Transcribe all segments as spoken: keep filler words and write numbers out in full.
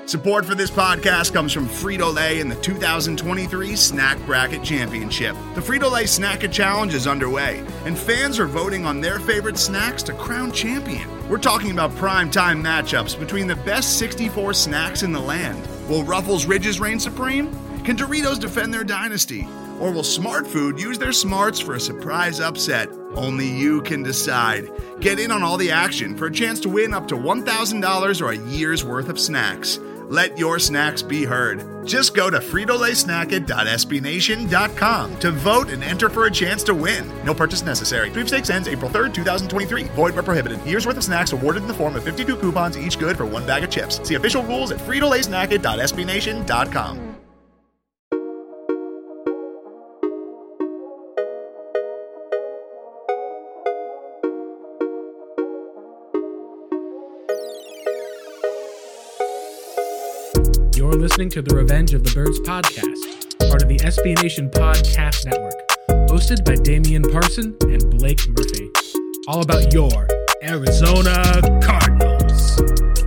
Support for this podcast comes from Frito-Lay and the two thousand twenty-three Snack Bracket Championship. The Frito-Lay Snack-A Challenge is underway, and fans are voting on their favorite snacks to crown champion. We're talking about prime-time matchups between the best sixty-four snacks in the land. Will Ruffles Ridges reign supreme? Can Doritos defend their dynasty? Or will Smart Food use their smarts for a surprise upset? Only you can decide. Get in on all the action for a chance to win up to one thousand dollars or a year's worth of snacks. Let your snacks be heard. Just go to Frito Lay Snack It dot S B Nation dot com to vote and enter for a chance to win. No purchase necessary. Sweepstakes ends April third, twenty twenty-three. Void where prohibited. Year's worth of snacks awarded in the form of fifty-two coupons, each good for one bag of chips. See official rules at Frito Lay Snack It dot S B Nation dot com. You're listening to the Revenge of the Birds podcast, part of the S B Nation Podcast Network, hosted by Damian Parson and Blake Murphy. All about your Arizona Cardinals.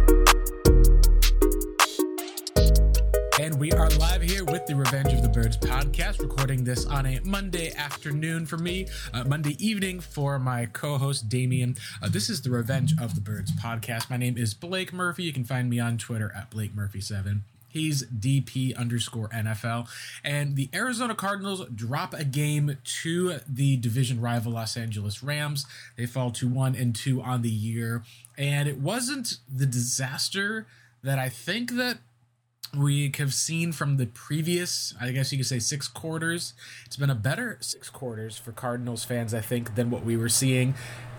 And we are live here with the Revenge of the Birds podcast, recording this on a Monday afternoon for me, uh, Monday evening for my co-host Damian. Uh, this is the Revenge of the Birds podcast. My name is Blake Murphy. You can find me on Twitter at Blake Murphy seven. He's D P underscore N F L. And the Arizona Cardinals drop a game to the division rival Los Angeles Rams. They fall to one and two on the year. And it wasn't the disaster that I think that we have seen from the previous, I guess you could say, six quarters. It's been a better six quarters for Cardinals fans, I think, than what we were seeing.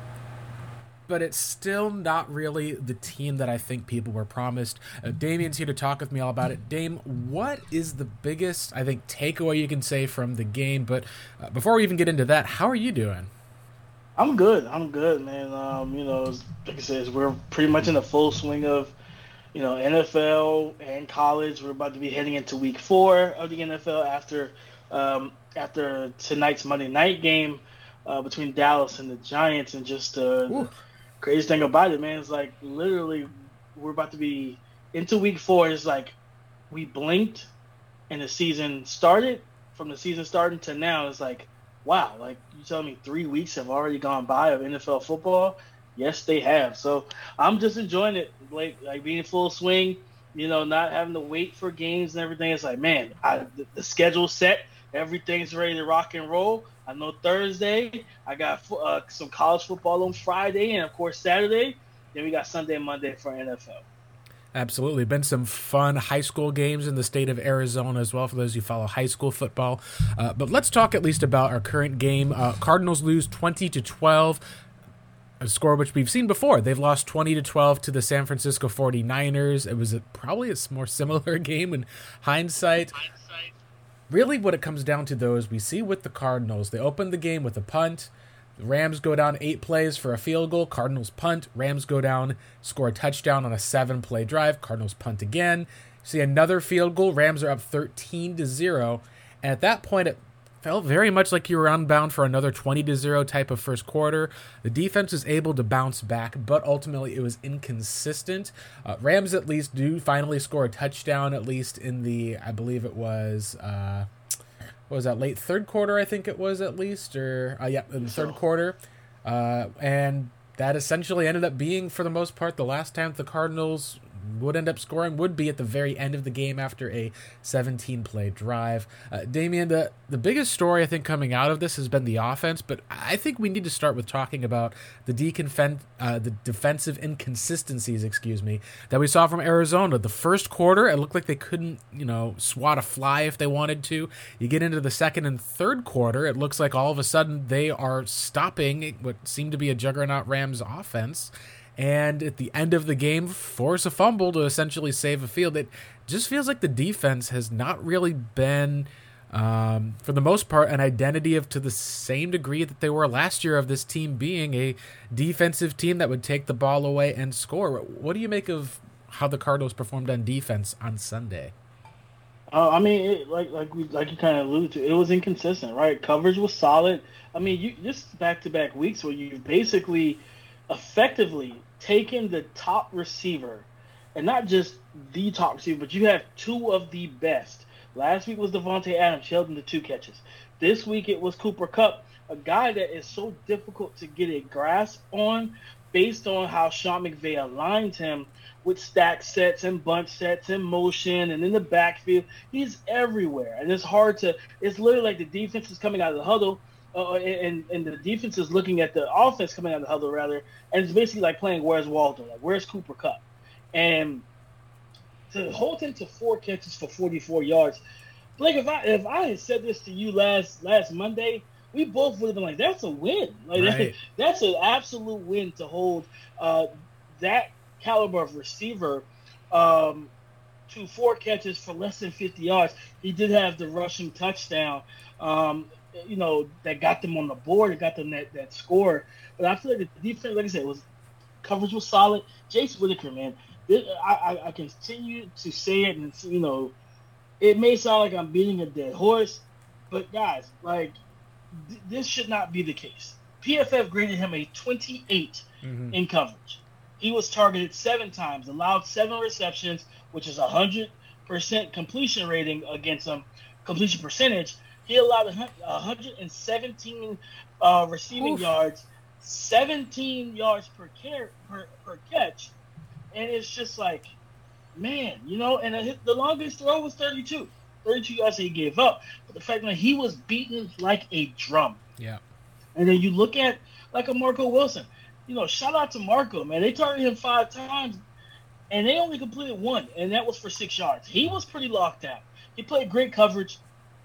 But it's still not really the team that I think people were promised. Uh, Damian's here to talk with me all about it. Dame, what is the biggest, I think, takeaway you can say from the game? But uh, before we even get into that, how are you doing? I'm good. I'm good, man. Um, you know, like I said, we're pretty much in the full swing of, you know, N F L and college. We're about to be heading into week four of the N F L after um, after tonight's Monday night game uh, between Dallas and the Giants, and just uh, the craziest thing about it, man, is like literally we're about to be into week four. It's like we blinked and the season started. From the season starting to now, it's like, wow, like you telling me three weeks have already gone by of N F L football? Yes, they have. So I'm just enjoying it, like like being in full swing, you know, not having to wait for games and everything. It's like, man, I, the, the schedule's set. Everything's ready to rock and roll. I know Thursday, I got uh, some college football on Friday, and, of course, Saturday. Then we got Sunday and Monday for N F L. Absolutely. Been some fun high school games in the state of Arizona as well for those who follow high school football. Uh, but let's talk at least about our current game. Uh, Cardinals lose twenty to twelve. A score which we've seen before. They've lost twenty to twelve to the San Francisco forty-niners. It was a, probably a more similar game in hindsight. hindsight. Really what it comes down to, though, is we see with the Cardinals, they open the game with a punt. The Rams go down eight plays for a field goal. Cardinals punt. Rams go down, score a touchdown on a seven-play drive. Cardinals punt again. See another field goal. Rams are up thirteen to zero. And at that point, it felt very much like you were unbound for another twenty to zero type of first quarter. The defense was able to bounce back, but ultimately it was inconsistent. Uh, Rams at least do finally score a touchdown, at least in the, I believe it was, uh, what was that, late third quarter, I think it was at least, or, uh, yeah, in the third quarter. Uh, and that essentially ended up being, for the most part, the last time the Cardinals would end up scoring would be at the very end of the game after a seventeen-play drive. Uh, Damian, the, the biggest story, I think, coming out of this has been the offense, but I think we need to start with talking about the, deconfen- uh, the defensive inconsistencies, excuse me, that we saw from Arizona. The first quarter, it looked like they couldn't, you know, swat a fly if they wanted to. You get into the second and third quarter, it looks like all of a sudden they are stopping what seemed to be a juggernaut Rams offense, and at the end of the game, force a fumble to essentially save a field. It just feels like the defense has not really been, um, for the most part, an identity of to the same degree that they were last year, of this team being a defensive team that would take the ball away and score. What do you make of how the Cardinals performed on defense on Sunday? Uh, I mean, it, like like we like you kind of alluded to, it was inconsistent, right? Coverage was solid. I mean, you just back-to-back weeks where you basically effectively taken the top receiver and not just the top receiver, but you have two of the best. Last week was Devontae Adams, held in the two catches. This week it was Cooper Kupp, a guy that is so difficult to get a grasp on based on how Sean McVay aligned him with stack sets and bunch sets and motion and in the backfield. He's everywhere. And it's hard to – it's literally like the defense is coming out of the huddle uh, and, and the defense is looking at the offense coming out of the huddle, rather, and it's basically like playing Where's Waldo? Like, where's Cooper Kupp? And to hold him to four catches for forty-four yards, Blake, if I if I had said this to you last last Monday, we both would have been like, that's a win. Like right. that, that's an absolute win to hold uh, that caliber of receiver um, to four catches for less than fifty yards. He did have the rushing touchdown, um, you know, that got them on the board. It got them that, that score. But I feel like the defense, like I said, was coverage was solid. Jace Whitaker, man, this, I, I, I continue to say it, and you know, it may sound like I'm beating a dead horse, but guys, like, th- this should not be the case. P F F graded him a twenty-eight mm-hmm. in coverage. He was targeted seven times, allowed seven receptions, which is a hundred percent completion rating against him, completion percentage. He allowed one hundred seventeen uh, receiving Oof. yards, seventeen yards per, car- per per catch, and it's just like, man, you know, and the longest throw was thirty-two. thirty-two yards that he gave up. But the fact that he was beaten like a drum. Yeah. And then you look at, like, a Marco Wilson. You know, shout out to Marco, man. They targeted him five times, and they only completed one, and that was for six yards. He was pretty locked down. He played great coverage.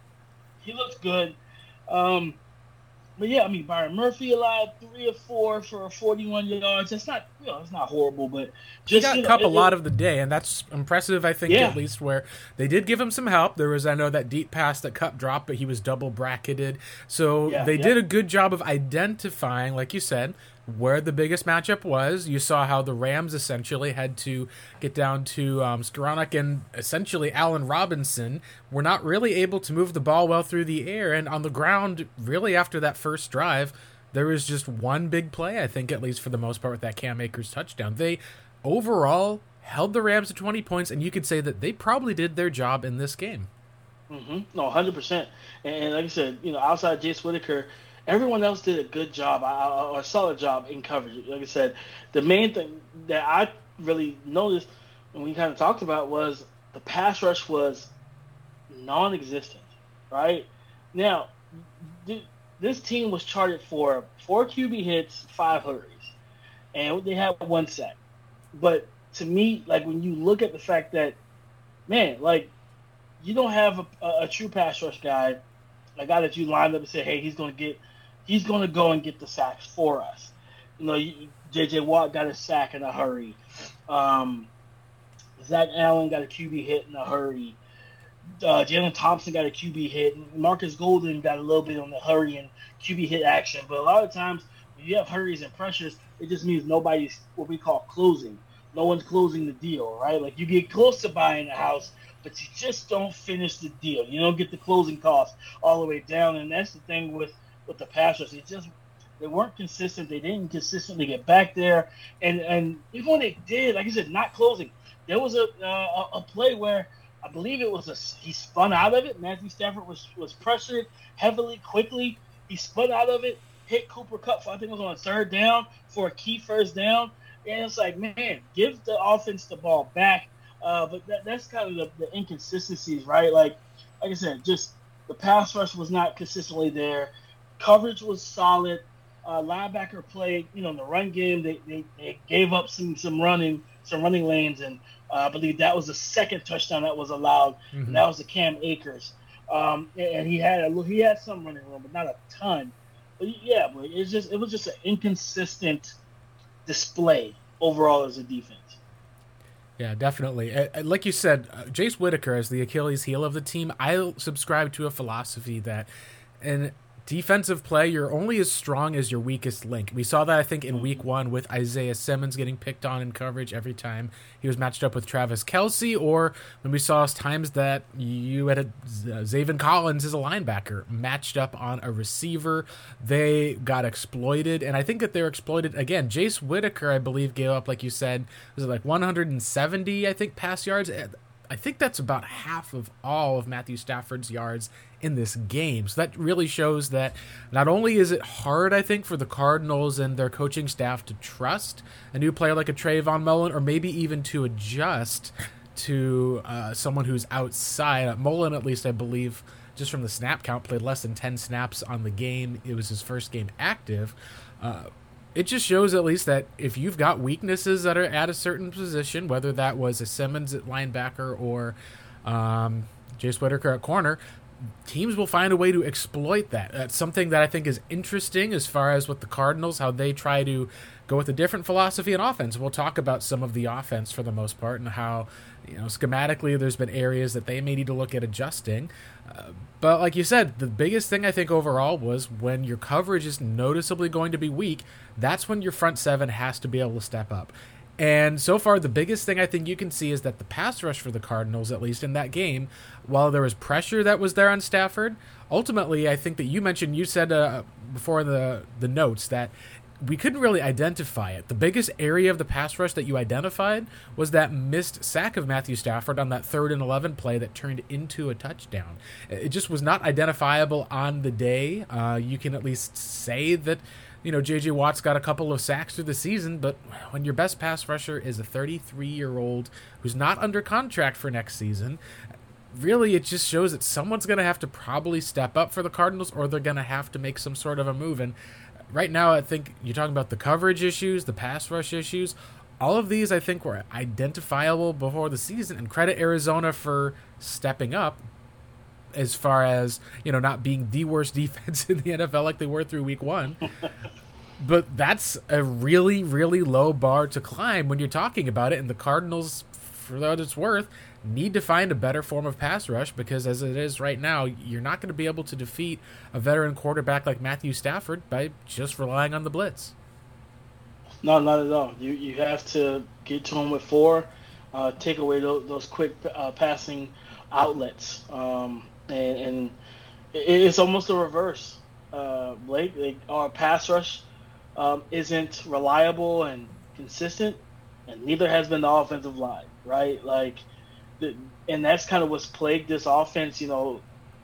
He looked good. Um, but, yeah, I mean, Byron Murphy allowed three or four for forty-one yards. That's not, you know, it's not horrible, but just, he got you know, Kupp a it, lot of the day, and that's impressive, I think, yeah. at least, where they did give him some help. There was, I know, that deep pass that Kupp dropped, but he was double bracketed. So yeah, they yeah. did a good job of identifying, like you said, where the biggest matchup was. You saw how the Rams essentially had to get down to um, Skoranek and essentially Allen Robinson were not really able to move the ball well through the air. And on the ground, really after that first drive, there was just one big play, I think, at least for the most part, with that Cam Akers touchdown. They overall held the Rams to twenty points, and you could say that they probably did their job in this game. Mm-hmm. No, one hundred percent. And like I said, you know, outside Jace Whitaker, everyone else did a good job, or a solid job in coverage. Like I said, the main thing that I really noticed and we kind of talked about was the pass rush was non-existent, right? Now, th- this team was charted for four Q B hits, five hurries, and they had one sack. But to me, like, when you look at the fact that, man, like, you don't have a, a, a true pass rush guy, a guy that you lined up and say, hey, he's going to get He's going to go and get the sacks for us. You know, J J. Watt got a sack in a hurry. Um, Zach Allen got a Q B hit in a hurry. Uh, Jalen Thompson got a Q B hit. Marcus Golden got a little bit on the hurry and Q B hit action. But a lot of times, when you have hurries and pressures, it just means nobody's what we call closing. No one's closing the deal, right? Like, you get close to buying the house, but you just don't finish the deal. You don't get the closing costs all the way down. And that's the thing with with the pass rush. They just they weren't consistent. They didn't consistently get back there, and and even when they did, like I said, not closing. There was a uh, a play where I believe it was a he spun out of it. Matthew Stafford was was pressured heavily, quickly. He spun out of it, hit Cooper Kupp. I think it was on a third down for a key first down. And it's like, man, give the offense the ball back. Uh, but that, that's kind of the, the inconsistencies, right? Like like I said, just the pass rush was not consistently there. Coverage was solid. Uh, linebacker play, you know, in the run game, they, they, they gave up some some running some running lanes, and uh, I believe that was the second touchdown that was allowed. Mm-hmm. And that was the Cam Akers, um, and he had a he had some running room, but not a ton. But yeah, but it's just it was just an inconsistent display overall as a defense. Yeah, definitely. Uh, like you said, uh, Jace Whitaker as the Achilles heel of the team. I subscribe to a philosophy that, and defensive play, you're only as strong as your weakest link. We saw that, I think, in week one with Isaiah Simmons getting picked on in coverage every time he was matched up with Travis Kelce, or when we saw times that you had a, uh, Zaven Collins as a linebacker matched up on a receiver. They got exploited, and I think that they're exploited again. Jace Whitaker, I believe, gave up, like you said, was it like one hundred seventy, I think, pass yards? I think that's about half of all of Matthew Stafford's yards in this game. So that really shows that not only is it hard, I think, for the Cardinals and their coaching staff to trust a new player like a Trayvon Mullen, or maybe even to adjust to uh, someone who's outside. Uh, Mullen, at least, I believe, just from the snap count, played less than ten snaps on the game. It was his first game active. Uh, It just shows at least that if you've got weaknesses that are at a certain position, whether that was a Simmons at linebacker or um, Jace Whitaker at corner, teams will find a way to exploit that. That's something that I think is interesting as far as with the Cardinals, how they try to go with a different philosophy in offense. We'll talk about some of the offense for the most part and how, you know, schematically there's been areas that they may need to look at adjusting. Uh, but like you said, the biggest thing I think overall was when your coverage is noticeably going to be weak, that's when your front seven has to be able to step up. And so far, the biggest thing I think you can see is that the pass rush for the Cardinals, at least in that game, while there was pressure that was there on Stafford, ultimately, I think that you mentioned, you said uh, before the, the notes that we couldn't really identify it. The biggest area of the pass rush that you identified was that missed sack of Matthew Stafford on that third and eleven play that turned into a touchdown. It just was not identifiable on the day. Uh, you can at least say that, you know, J J. Watt's got a couple of sacks through the season, but when your best pass rusher is a thirty-three-year-old who's not under contract for next season, really it just shows that someone's going to have to probably step up for the Cardinals, or they're going to have to make some sort of a move. And right now, I think you're talking about the coverage issues, the pass rush issues. All of these, I think, were identifiable before the season, and credit Arizona for stepping up as far as, you know, not being the worst defense in the N F L like they were through week one. But that's a really, really low bar to climb when you're talking about it, and the Cardinals, for what it's worth, need to find a better form of pass rush, because as it is right now, you're not going to be able to defeat a veteran quarterback like Matthew Stafford by just relying on the blitz. No, not at all. You you have to get to him with four, uh, take away those, those quick uh, passing outlets, um, and, and it, it's almost a reverse. Uh, Blake, like, our pass rush um, isn't reliable and consistent, and neither has been the offensive line, right? Like, the, and that's kind of what's plagued this offense. You know,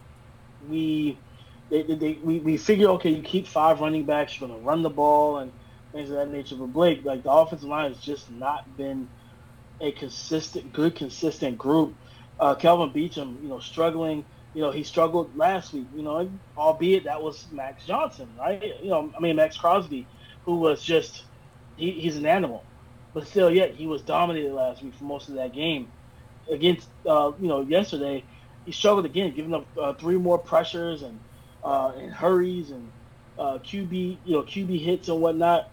we they, they, we we figure, okay, you keep five running backs, you're going to run the ball and things of that nature. But Blake, like, the offensive line has just not been a consistent, good, consistent group. Uh, Kelvin Beachum, you know, struggling. You know, he struggled last week. You know, albeit that was Max Johnson, right? You know, I mean Max Crosby, who was just he, he's an animal, but still, yet he was dominated last week for most of that game. Against, uh, you know, yesterday, he struggled again, giving up uh, three more pressures and uh, and hurries and uh, Q B, you know, Q B hits and whatnot.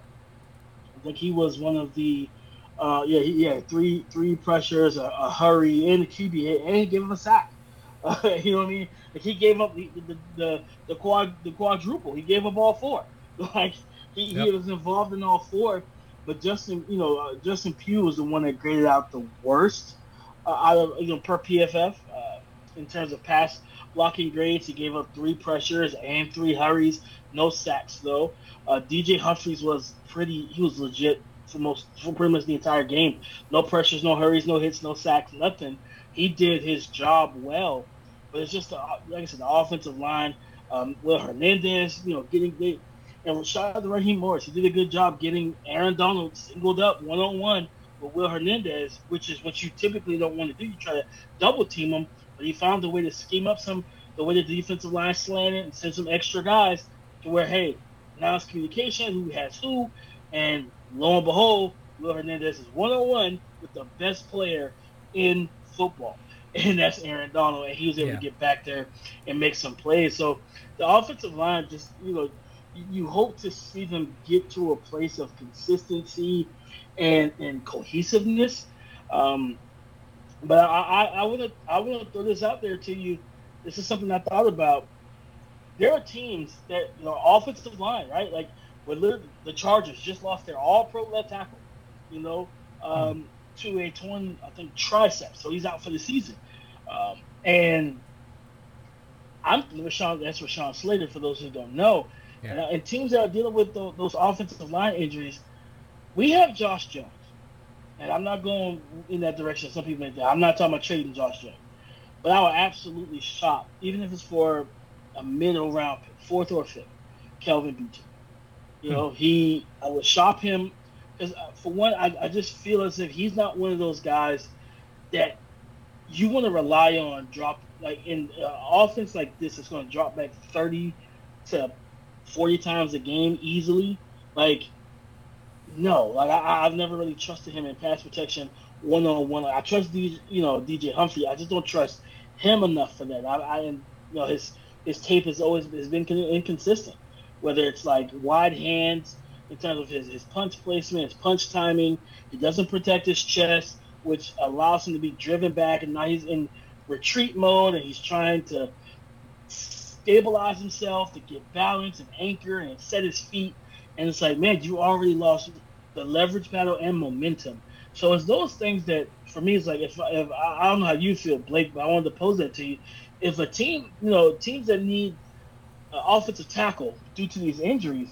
I think he was one of the, uh, yeah, he, yeah, three three pressures, a, a hurry, and a Q B hit, and he gave him a sack. Uh, you know what I mean? Like, he gave up the the, the the quad the quadruple. He gave up all four. Like, he, yep. he was involved in all four. But Justin, you know, uh, Justin Pugh was the one that graded out the worst uh, out of, you know, per P F F uh, in terms of pass blocking grades. He gave up three pressures and three hurries, no sacks though. Uh, D J Humphries was pretty. He was legit for most, for pretty much the entire game. No pressures, no hurries, no hits, no sacks, nothing. He did his job well, but it's just, uh, like I said, the offensive line. Um, Will Hernandez, you know, getting they, and shout out to Raheem Morris. He did a good job getting Aaron Donald singled up one on one with Will Hernandez, which is what you typically don't want to do. You try to double team him, but he found a way to scheme up some the way the defensive line slanted and send some extra guys to where, hey, now it's communication, who has who, and lo and behold, Will Hernandez is one on one with the best player in football, and that's Aaron Donald, and he was able yeah. to get back there and make some plays. So the offensive line, just, you know, you, you hope to see them get to a place of consistency and and cohesiveness. Um, but I I want to I want to throw this out there to you. This is something I thought about. there are teams that, you know, offensive line, right? Like, with the Chargers just lost their all-pro left tackle, you know, um, to a torn, I think, tricep. So he's out for the season. Um, and I'm Rashawn, that's Rashawn Slater, for those who don't know. Yeah. And, uh, and teams that are dealing with those, those offensive line injuries, we have Josh Jones. And I'm not going in that direction. Some people may think. I'm not talking about trading Josh Jones. But I would absolutely shop, even if it's for a middle round pick, fourth or fifth, Kelvin Beachum. You know, he, I would shop him because, uh, for one, I, I just feel as if he's not one of those guys that you want to rely on drop, like in uh, offense like this, it's going to drop back thirty to forty times a game easily. Like, no, like I, I've never really trusted him in pass protection one on one. I trust D, you know, D J Humphrey. I just don't trust him enough for that. I, I you know, his his tape has always has been inconsistent. Whether it's like wide hands in terms of his, his punch placement, his punch timing, he doesn't protect his chest, which allows him to be driven back, and now he's in retreat mode and he's trying to stabilize himself to get balance and anchor and set his feet. And it's like, man, you already lost the leverage battle and momentum. So it's those things that, for me, it's like, if, if I don't know how you feel, Blake, but I wanted to pose that to you. If a team, you know, teams that need uh, offensive tackle due to these injuries,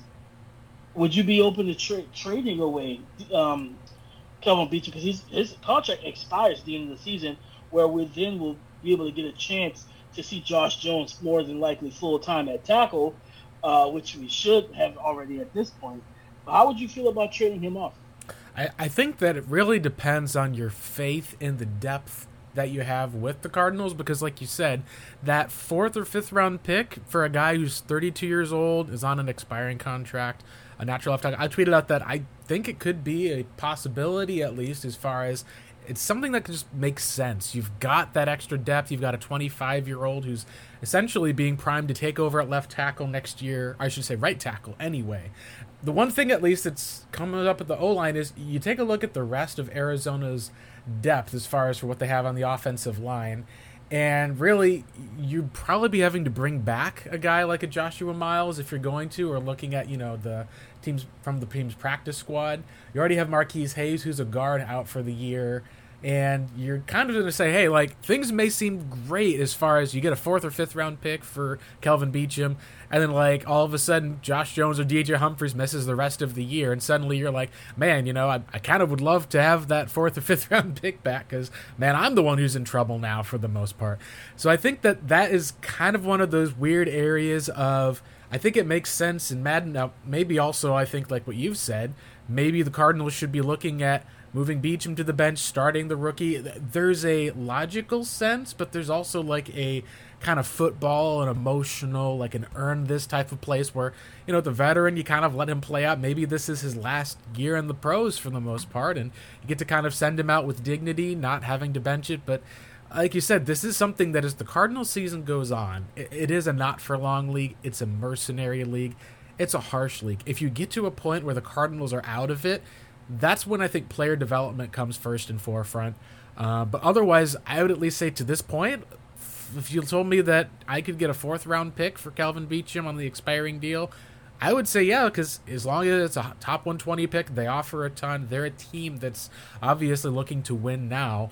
would you be open to tra- trading away um, Kelvin Beachum? Because his, his contract expires at the end of the season, where we then will be able to get a chance to see Josh Jones more than likely full-time at tackle, uh, which we should have already at this point. But how would you feel about trading him off? I, I think that it really depends on your faith in the depth that you have with the Cardinals, because like you said, that fourth or fifth round pick for a guy who's thirty-two years old, is on an expiring contract, a natural left tackle. I tweeted out that I think it could be a possibility, at least as far as it's something that just makes sense. You've got that extra depth. You've got a twenty-five-year-old who's essentially being primed to take over at left tackle next year. I should say right tackle anyway. The one thing, at least, that's coming up at the O-line is you take a look at the rest of Arizona's depth as far as for what they have on the offensive line, and really, you'd probably be having to bring back a guy like a Joshua Miles if you're going to, or looking at, you know, the teams from the team's practice squad. You already have Marquise Hayes, who's a guard, out for the year. And you're kind of going to say, hey, like, things may seem great as far as you get a fourth or fifth round pick for Kelvin Beachum, and then, like, all of a sudden, Josh Jones or D J Humphries misses the rest of the year, and suddenly you're like, man, you know, I, I kind of would love to have that fourth or fifth round pick back, because, man, I'm the one who's in trouble now for the most part. So I think that that is kind of one of those weird areas of, I think it makes sense in Madden. Now, maybe also, I think, like what you've said, maybe the Cardinals should be looking at moving Beachum to the bench, starting the rookie. There's a logical sense, but there's also like a kind of football and emotional, like an earn this type of place where, you know, the veteran, you kind of let him play out. Maybe this is his last year in the pros for the most part, and you get to kind of send him out with dignity, not having to bench it. But like you said, this is something that as the Cardinals season goes on, it, it is a not-for-long league. It's a mercenary league. It's a harsh league. If you get to a point where the Cardinals are out of it, that's when I think player development comes first and forefront. Uh, but otherwise, I would at least say to this point, if you told me that I could get a fourth round pick for Kelvin Beachum on the expiring deal, I would say yeah, because as long as it's a top one twenty pick, they offer a ton. They're a team that's obviously looking to win now.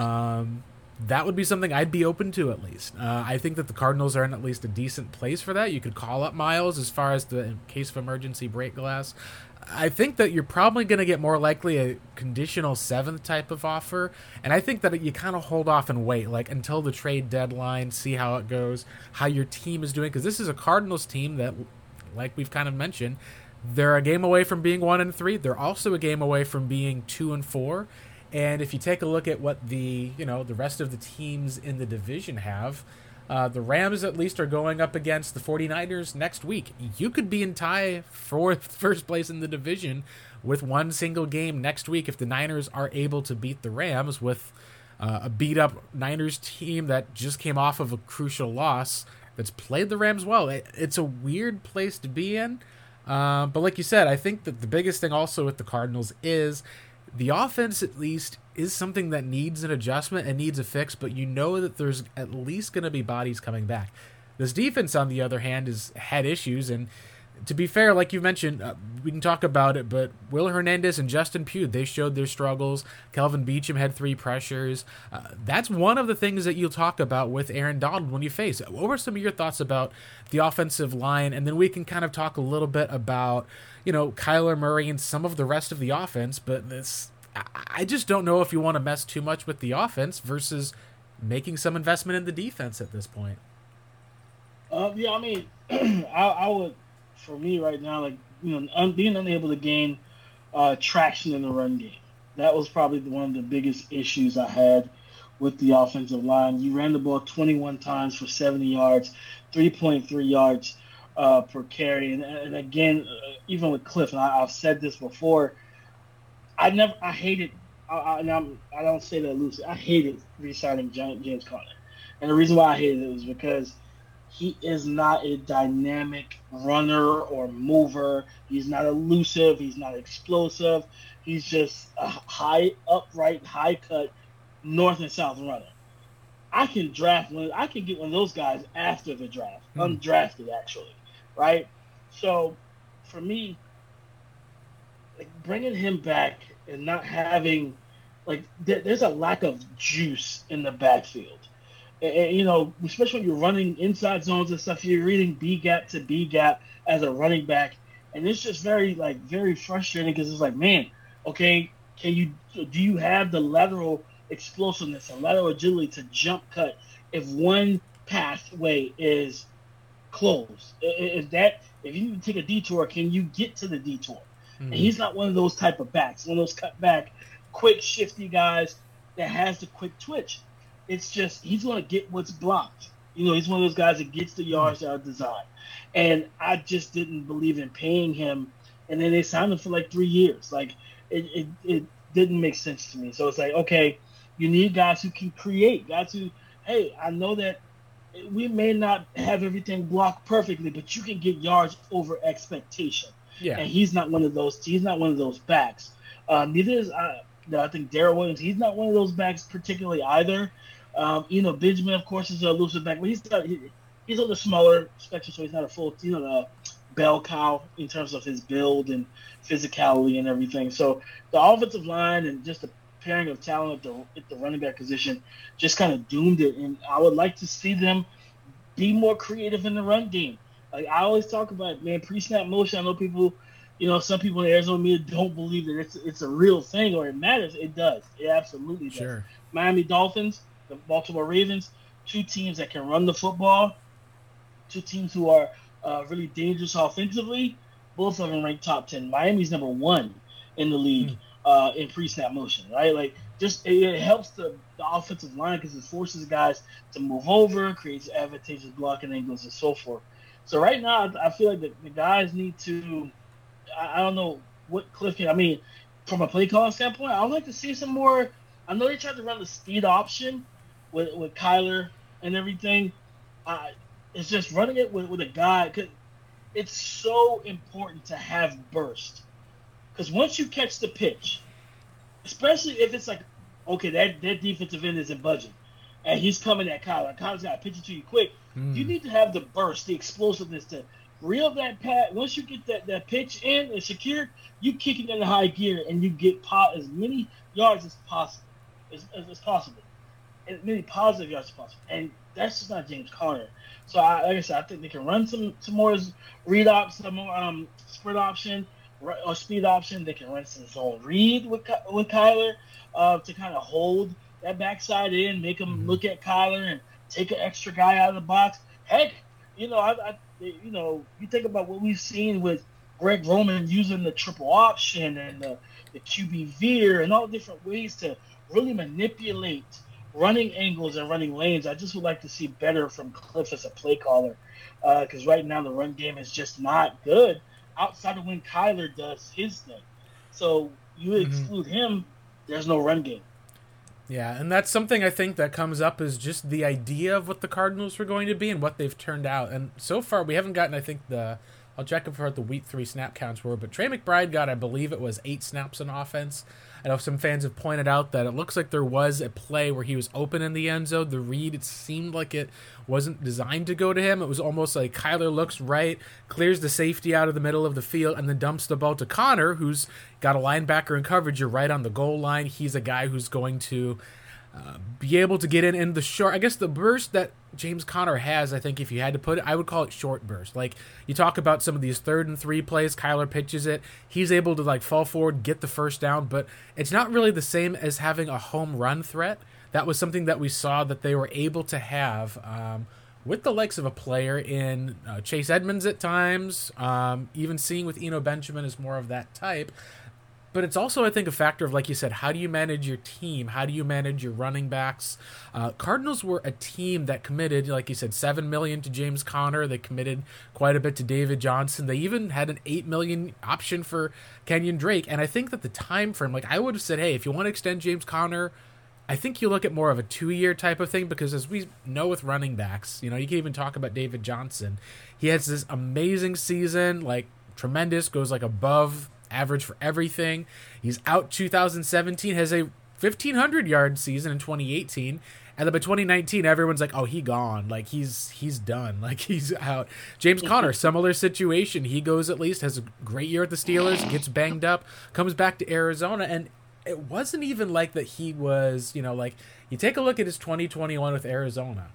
Um, that would be something I'd be open to at least. Uh, I think that the Cardinals are in at least a decent place for that. You could call up Miles as far as the in case of emergency break glass. I think that you're probably going to get more likely a conditional seventh type of offer, and I think that you kind of hold off and wait, like until the trade deadline, see how it goes, how your team is doing, because this is a Cardinals team that, like we've kind of mentioned, they're a game away from being one and three. They're also a game away from being two and four. And if you take a look at what the you know the rest of the teams in the division have. Uh, the Rams, at least, are going up against the 49ers next week. You could be in tie for first place in the division with one single game next week if the Niners are able to beat the Rams with uh, a beat-up Niners team that just came off of a crucial loss that's played the Rams well. It, it's a weird place to be in. Uh, but like you said, I think that the biggest thing also with the Cardinals is the offense, at least, is something that needs an adjustment and needs a fix, but you know that there's at least going to be bodies coming back. This defense, on the other hand, has had issues, and to be fair, like you mentioned, uh, we can talk about it, but Will Hernandez and Justin Pugh, they showed their struggles. Kelvin Beachum had three pressures. Uh, that's one of the things that you'll talk about with Aaron Donald when you face it. What were some of your thoughts about the offensive line? And then we can kind of talk a little bit about, you know, Kyler Murray and some of the rest of the offense, but this, I just don't know if you want to mess too much with the offense versus making some investment in the defense at this point. Uh, yeah, I mean, I, I would... For me right now, like, you know, un- being unable to gain uh, traction in the run game. That was probably one of the biggest issues I had with the offensive line. You ran the ball twenty-one times for seventy yards, three point three yards uh, per carry. And, and again, uh, even with Cliff, and I, I've said this before, I never, I hated, I, I, and I'm, I don't say that loosely, I hated re-signing James Conner. And the reason why I hated it was because he is not a dynamic runner or mover. He's not elusive. He's not explosive. He's just a high, upright, high cut, north and south runner. I can draft one. I can get one of those guys after the draft, mm. undrafted actually, right? So, for me, like bringing him back and not having, like, th- there's a lack of juice in the backfield. And, you know, especially when you're running inside zones and stuff, you're reading B gap to B gap as a running back, and it's just very like very frustrating because it's like, man, okay, can you do you have the lateral explosiveness and lateral agility to jump cut if one pathway is closed? If that if you need to take a detour, can you get to the detour? Mm-hmm. And he's not one of those type of backs, one of those cut back, quick, shifty guys that has the quick twitch. It's just he's going to get what's blocked. You know, he's one of those guys that gets the yards that are designed. And I just didn't believe in paying him. And then they signed him for like three years. Like, it, it, it didn't make sense to me. So it's like, okay, you need guys who can create, guys who, hey, I know that we may not have everything blocked perfectly, but you can get yards over expectation. Yeah. And he's not one of those. He's not one of those backs. Uh, neither is uh, I think Darrell Williams. He's not one of those backs particularly either. Um, you know, Benjamin, of course, is a elusive back, but he's not, he, he's on the smaller spectrum, so he's not a full, you know, the bell cow in terms of his build and physicality and everything. So the offensive line and just the pairing of talent at the, at the running back position just kind of doomed it. And I would like to see them be more creative in the run game. Like I always talk about, man, pre-snap motion. I know people, you know, some people in Arizona media don't believe that it's it's a real thing or it matters. It does. It absolutely does. Sure. Miami Dolphins, the Baltimore Ravens, two teams that can run the football, two teams who are uh, really dangerous offensively. Both of them ranked top ten. Miami's number one in the league mm. uh, in pre-snap motion, right? Like, just it, it helps the, the offensive line because it forces guys to move over, creates advantageous blocking angles, and so forth. So right now, I feel like the, the guys need to. I, I don't know what Cliff can. I mean, from a play call standpoint, I would like to see some more. I know they tried to run the speed option with with Kyler and everything. Uh, it's just running it with, with a guy. Cause it's so important to have burst. Because once you catch the pitch, especially if it's like, okay, that, that defensive end isn't budging, and he's coming at Kyler, and Kyler's got to pitch it to you quick, mm. you need to have the burst, the explosiveness to reel that pad. Once you get that, that pitch in and secured, you kick it into high gear, and you get po- as many yards as possible. As, as, as possible. As many positive yards as possible. And that's just not James Conner. So, I, like I said, I think they can run some, some more read op, some more um, spread option or speed option. They can run some zone read with with Kyler uh, to kind of hold that backside in, make him mm-hmm. look at Kyler and take an extra guy out of the box. Heck, you know, I, I you know, you think about what we've seen with Greg Roman using the triple option and the, the Q B veer and all different ways to really manipulate running angles and running lanes. I just would like to see better from Cliff as a play caller because uh, right now the run game is just not good outside of when Kyler does his thing. So you mm-hmm. exclude him, there's no run game. Yeah, and that's something I think that comes up is just the idea of what the Cardinals were going to be and what they've turned out. And so far we haven't gotten, I think, the – I'll check for what the week three snap counts were, but Trey McBride got, I believe it was eight snaps on offense. I know some fans have pointed out that it looks like there was a play where he was open in the end zone. The read, it seemed like it wasn't designed to go to him. It was almost like Kyler looks right, clears the safety out of the middle of the field, and then dumps the ball to Connor, who's got a linebacker in coverage. You're right on the goal line. He's a guy who's going to Uh, be able to get in in the short, I guess the burst that James Conner has, I think if you had to put it, I would call it short burst. Like you talk about some of these third and three plays, Kyler pitches it, he's able to like fall forward, get the first down, but it's not really the same as having a home run threat. That was something that we saw that they were able to have um, with the likes of a player in uh, Chase Edmonds at times, um, even seeing with Eno Benjamin as more of that type. But it's also, I think, a factor of, like you said, how do you manage your team? How do you manage your running backs? Uh, Cardinals were a team that committed, like you said, seven million dollars to James Conner. They committed quite a bit to David Johnson. They even had an eight million dollars option for Kenyon Drake. And I think that the time frame, like I would have said, hey, if you want to extend James Conner, I think you look at more of a two-year type of thing because as we know with running backs, you know, you can even talk about David Johnson. He has this amazing season, like tremendous, goes like above average for everything. He's out two thousand seventeen, has a fifteen hundred yard season in twenty eighteen, and then by twenty nineteen everyone's like, oh, he gone, like he's he's done, like he's out. James Conner, similar situation. He goes, at least has a great year at the Steelers, gets banged up, comes back to Arizona, and it wasn't even like that he was, you know, like you take a look at his twenty twenty-one with Arizona,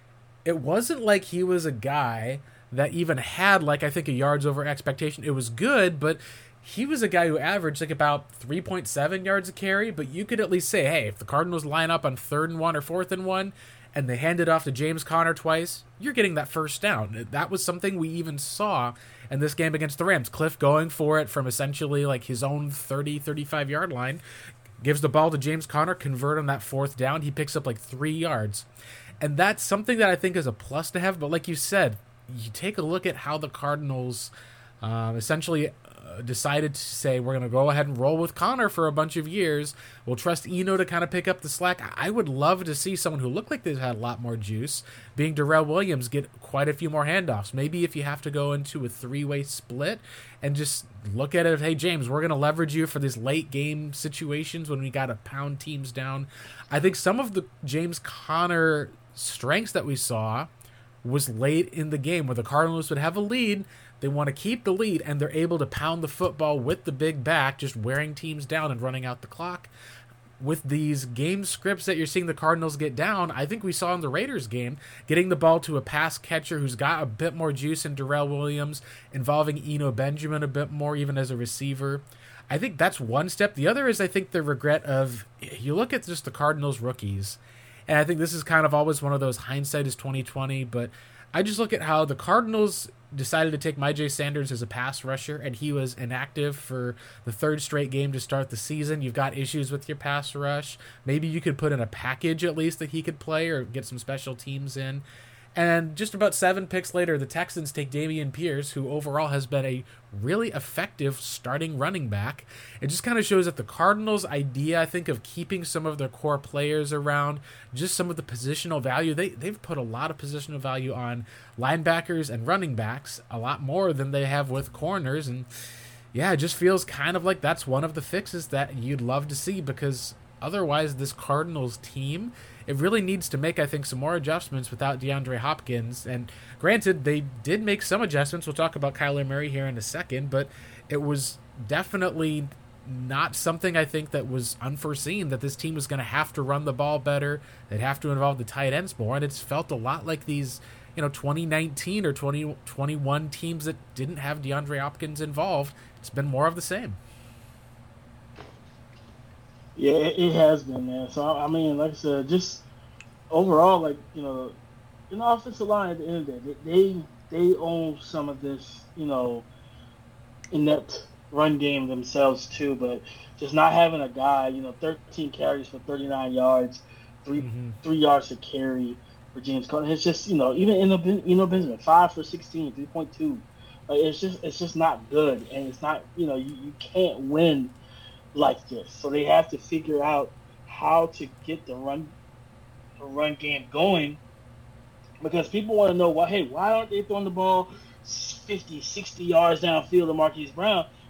it wasn't like he was a guy that even had like I think a yards over expectation. It was good, but he was a guy who averaged like about three point seven yards a carry, but you could at least say, hey, if the Cardinals line up on third and one or fourth and one and they hand it off to James Conner twice, you're getting that first down. That was something we even saw in this game against the Rams. Cliff going for it from essentially like his own thirty, thirty-five yard line, gives the ball to James Conner, convert on that fourth down. He picks up like three yards. And that's something that I think is a plus to have. But like you said, you take a look at how the Cardinals um, essentially decided to say, we're going to go ahead and roll with Conner for a bunch of years. We'll trust Eno to kind of pick up the slack. I would love to see someone who looked like they had a lot more juice, being Darrell Williams, get quite a few more handoffs. Maybe if you have to go into a three-way split and just look at it, hey, James, we're going to leverage you for these late game situations when we got to pound teams down. I think some of the James Conner strengths that we saw was late in the game where the Cardinals would have a lead. They want to keep the lead, and they're able to pound the football with the big back, just wearing teams down and running out the clock. With these game scripts that you're seeing the Cardinals get down, I think we saw in the Raiders game, getting the ball to a pass catcher who's got a bit more juice in Darrell Williams, involving Eno Benjamin a bit more, even as a receiver. I think that's one step. The other is, I think, the regret of, you look at just the Cardinals rookies, and I think this is kind of always one of those hindsight is twenty twenty, but I just look at how the Cardinals decided to take Myjai Sanders as a pass rusher, and he was inactive for the third straight game to start the season. You've got issues with your pass rush. Maybe you could put in a package at least that he could play or get some special teams in. And just about seven picks later, the Texans take Dameon Pierce, who overall has been a really effective starting running back. It just kind of shows that the Cardinals' idea, I think, of keeping some of their core players around, just some of the positional value, they, they've put a lot of positional value on linebackers and running backs, a lot more than they have with corners. And yeah, it just feels kind of like that's one of the fixes that you'd love to see, because otherwise this Cardinals team, it really needs to make, I think, some more adjustments without DeAndre Hopkins. And granted, they did make some adjustments. We'll talk about Kyler Murray here in a second, but it was definitely not something I think that was unforeseen, that this team was going to have to run the ball better. They'd have to involve the tight ends more. And it's felt a lot like these, you know, twenty nineteen or twenty twenty-one teams that didn't have DeAndre Hopkins involved. It's been more of the same. Yeah, it has been, man. So, I mean, like I said, just overall, like, you know, in the offensive line at the end of the day, they, they own some of this, you know, inept run game themselves, too. But just not having a guy, you know, thirteen carries for thirty-nine yards, three mm-hmm. three yards to carry for James Conner. It's just, you know, even in the, you know, Benjamin, five for sixteen, three point two. Like, it's just, it's just not good. And it's not, you know, you, you can't win like this. So they have to figure out how to get the run the run game going, because people want to know, why, hey, why aren't they throwing the ball fifty, sixty yards downfield to Marquise Brown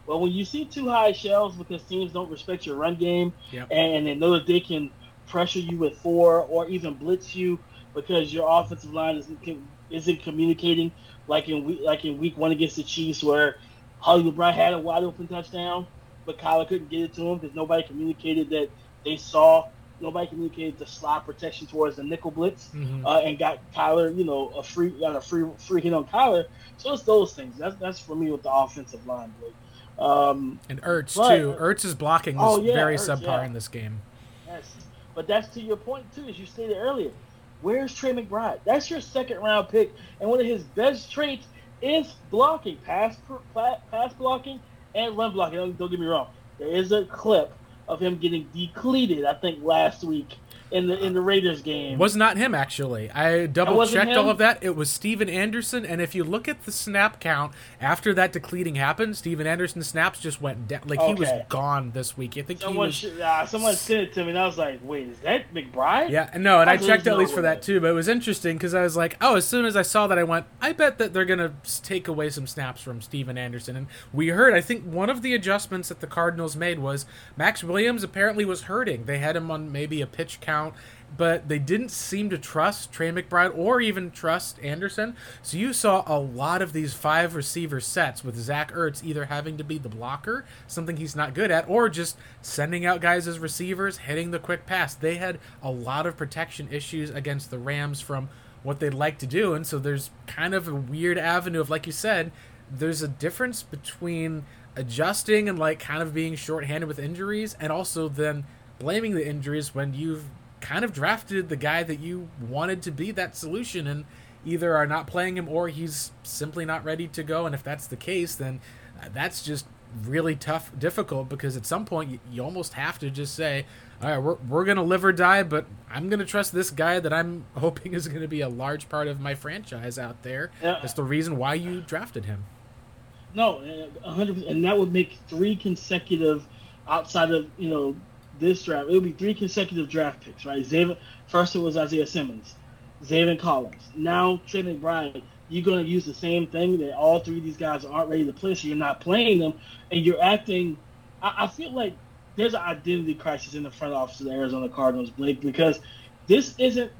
Well, when you see too high shells because teams don't respect your run game, Yep. and, and they know that they can pressure you with four or even blitz you because your offensive line isn't isn't communicating like in week like in week one against the Chiefs, where Hollywood Brown had a wide open touchdown, but Kyler couldn't get it to him because nobody communicated that they saw. Nobody communicated the slot protection towards the nickel blitz, Mm-hmm. uh, and got Kyler, you know, a free got a free free hit on Kyler. So it's those things. That's that's for me with the offensive line, Blake. Um, And Ertz, but- too. Ertz's blocking was Oh, yeah, very Ertz, subpar yeah. in this game. yes, but that's to your point too, as you stated earlier. Where's Trey McBride? That's your second round pick, and one of his best traits is blocking, pass pass blocking and run blocking. Don't, don't get me wrong. There is a clip of him getting decleated, I think, last week in the in the Raiders game. Was not him, actually. I double wasn't checked him? all of that. It was Steven Anderson, and if you look at the snap count after that decleating happened, Steven Anderson's snaps just went down. Like, he was Okay. gone this week. I think Someone, he was. should, uh, someone sent it to me, and I was like, "Wait, is that McBride?" Yeah, no, and I There's checked at no least for that way. too, but it was interesting because I was like, oh, as soon as I saw that, I went, I bet that they're going to take away some snaps from Steven Anderson. And we heard, I think one of the adjustments that the Cardinals made was Max Williams apparently was hurting. They had him on maybe a pitch count, but they didn't seem to trust Trey McBride or even trust Anderson. So you saw a lot of these five receiver sets with Zach Ertz either having to be the blocker, something he's not good at, or just sending out guys as receivers, hitting the quick pass. They had a lot of protection issues against the Rams from what they'd like to do. And so there's kind of a weird avenue of, like you said, there's a difference between adjusting and like kind of being shorthanded with injuries and also then blaming the injuries when you've kind of drafted the guy that you wanted to be that solution and either are not playing him or he's simply not ready to go. And if that's the case, then uh, that's just really tough, difficult, because at some point you, you almost have to just say, all right, we're, we're going to live or die, but I'm going to trust this guy that I'm hoping is going to be a large part of my franchise out there. Yeah. That's the reason why you drafted him. No, a hundred percent, and that would make three consecutive, outside of you know this draft, it would be three consecutive draft picks, right? Xavier, first it was Isaiah Simmons, Zaven Collins. Now Trey McBride. You're going to use the same thing that all three of these guys aren't ready to play, so you're not playing them, and you're acting. I, I feel like there's an identity crisis in the front office of the Arizona Cardinals, Blake, because this isn't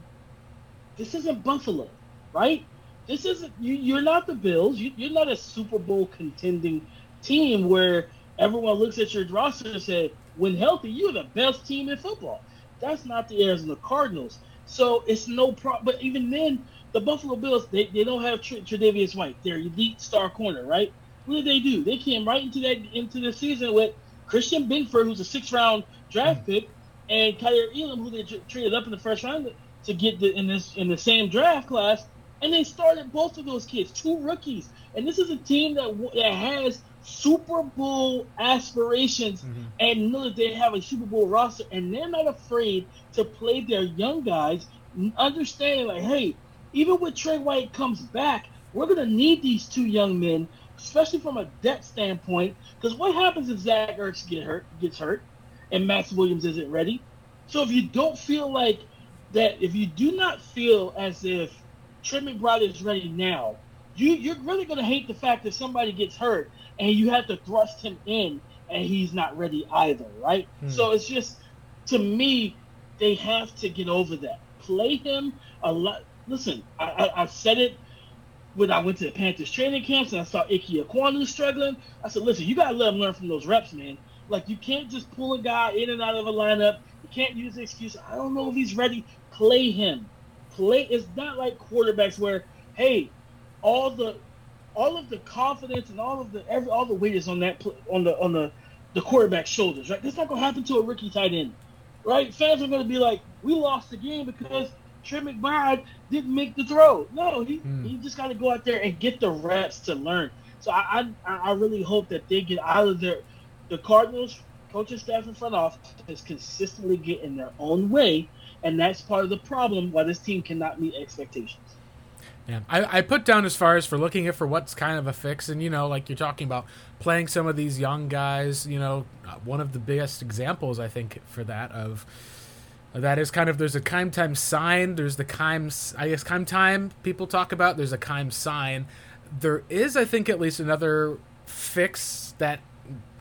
this isn't Buffalo, right? This isn't you. You're not the Bills. You, you're not a Super Bowl contending team where everyone looks at your roster and say, "When healthy, you're the best team in football." That's not the Arizona Cardinals. So it's no problem. But even then, the Buffalo Bills, they, they don't have Tr- Tre'Davious White, their elite star corner, right? What did they do? They came right into that into the season with Christian Benford, who's a sixth round draft pick, and Kyer Elam, who they tr- traded up in the first round to get the, in this in the same draft class. And they started both of those kids, two rookies. And this is a team that that has Super Bowl aspirations Mm-hmm. and know that they have a Super Bowl roster. And they're not afraid to play their young guys, understanding like, hey, even when Trey White comes back, we're going to need these two young men, especially from a depth standpoint. Because what happens if Zach Ertz get hurt, gets hurt and Max Williams isn't ready? So if you don't feel like that, if you do not feel as if Trey McBride is ready now, you, you're really going to hate the fact that somebody gets hurt and you have to thrust him in and he's not ready either, right? Hmm. So it's just, to me, they have to get over that. Play him a lot. Listen, I, I, I said it when I went to the Panthers training camps and I saw Ike Ekwonu struggling. I said, listen, you got to let him learn from those reps, man. Like, you can't just pull a guy in and out of a lineup. You can't use the excuse, I don't know if he's ready. Play him. Play. It's not like quarterbacks where, hey, all the all of the confidence and all of the every all the weight is on that pl- on the on the the quarterback's shoulders, right? That's not going to happen to a rookie tight end, right? Fans are going to be like, we lost the game because Trey McBride didn't make the throw. No, he Hmm. he just got to go out there and get the reps to learn. So I I, I really hope that they get out of their the Cardinals coaching staff and front office is consistently get in their own way. And that's part of the problem why this team cannot meet expectations. Yeah, I, I put down as far as for looking at for what's kind of a fix, and you know, like you're talking about playing some of these young guys. You know, uh, one of the biggest examples I think for that of that is kind of there's a Keim time sign. There's the Keim, I guess Keim time people talk about. There's a Keim sign. There is, I think, at least another fix that